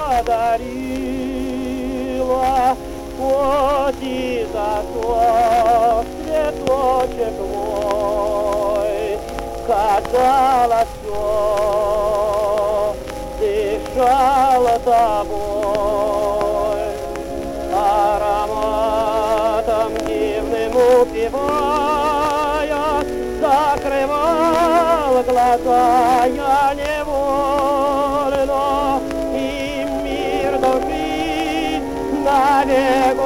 подарила, хоть и засох цветочек мой, казалось, все дышало тобой, ароматом дивным упивая, закрывал глаза я невольно, и мир души навек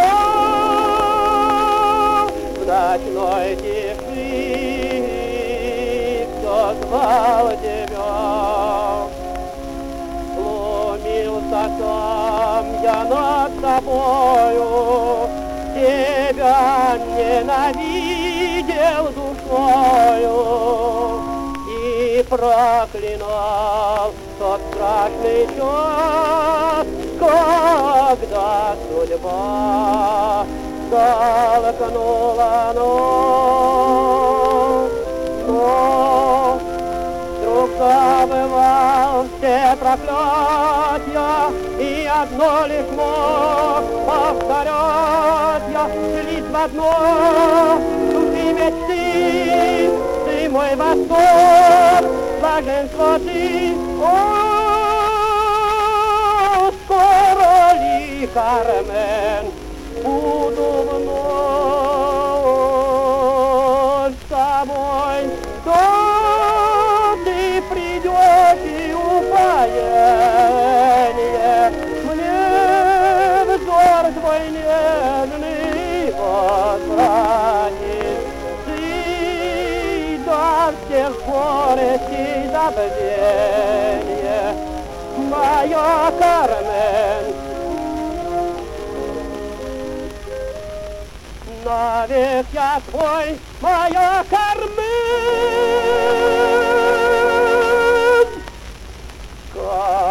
увел в ночной тиши, кто звал тебя. Глумился сам я над тобою, тебя ненавидел душою и проклинал тот страшный час, когда судьба толкнула нос. Но вдруг забывал все проклятия, и одно лишь мог повторять я: слить в одно души мечты, ты мой восторг, блаженство ты. О, скоро ли, Кармен, буду вновь с тобой? То ты придешь и упоение мне взор твой нежный возвратит. Ты до всех горестей забвенье, моя Кармен, навек я твой, моя Кармен.